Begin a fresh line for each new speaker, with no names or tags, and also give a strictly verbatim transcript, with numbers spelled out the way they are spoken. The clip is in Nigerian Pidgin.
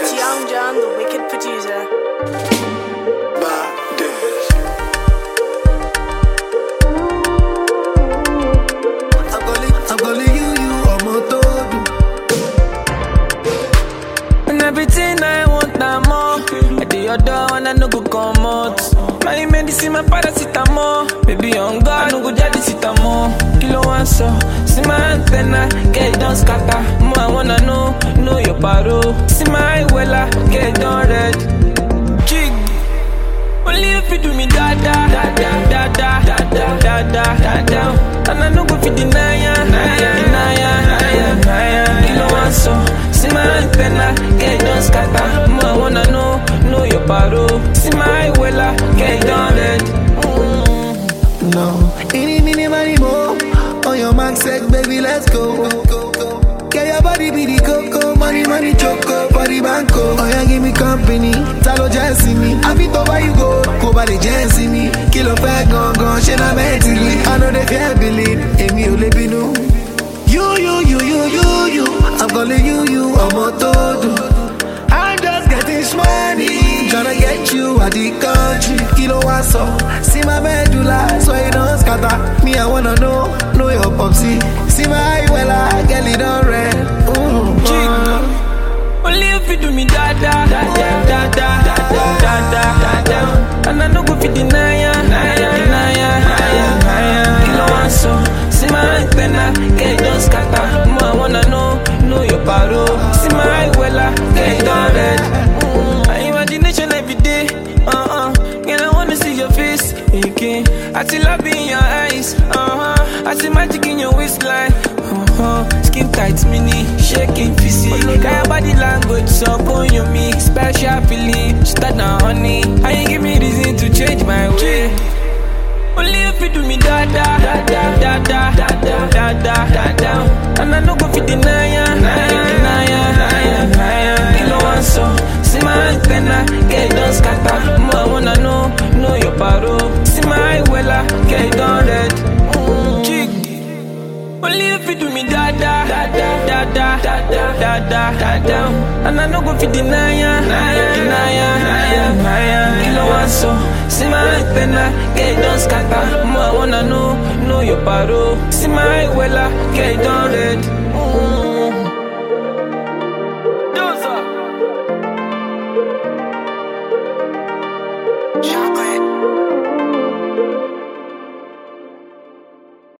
It's Young John, the wicked producer.
Baddest. I'm calling, I'm calling you, you are my todo.
And everything I want, I'm more. I do your door and I no go come out. My medicine, my paracetamol. Baby, on God, I no go jadi sitamo. Kilo one so, see my antenna, get it done scatter. More I wanna know, know your paro. See my wella, get it done red. Jig, only if you do me da da da da da da da da da da da. And I no go fit deny ya, deny ya, deny ya, deny ya. Kilo one so, see my antenna, get it done scatter. More I wanna know, know your paro. See my wella, get it done red.
No, any, any, money more. On your mark, set, baby, let's go. Get your body be the coco, money, money, choco, body banco. Oh, yeah, give me company, talo just me. I fit over you go, go by the just me. Kilo fat, gone, gone, shit, I'm mentally. I know they can't believe, Amy, you let me know. You, you, you, you, you, you. I'm calling you, you, I'm a todo. I'm just getting money, tryna get you out the country. Kilo one so, see my medulla, so you don't scatter. Me, I wanna know, know your popsy. See my well, I get it on red. Ooh, uh.
Only if you do me da da da da da da da da da da. And I no go fit deny ya, deny ya, deny ya, deny ya. Kilo one so, see my antenna, get it done scatter. More I wanna know, know your paro. See my wella, get it done red. My imagination every day, uh-uh. Girl, I wanna see your face again. I see love in your eyes, uh-huh. I see magic in your waistline, uh-huh. Skin tight, mini, shaking physique. Got your body language, so on your mix. Special feeling, start now, honey. I ain't give me reason to change my way. Only if you do me da da da da da da da da da da da. And I no go fit deny ya, deny ya, deny ya, deny ya. Kilo one so, see my antenna, get it done scatter. More I wanna know, know your paro. See my wella, get it done red. Jig, only if you do me da da da da da da da da da da. And I no go fit deny ya, deny ya, deny ya, deny ya. Kilo one so, see my antenna, get it done scatter. More I wanna know, know your paro. See my wella, get it done red.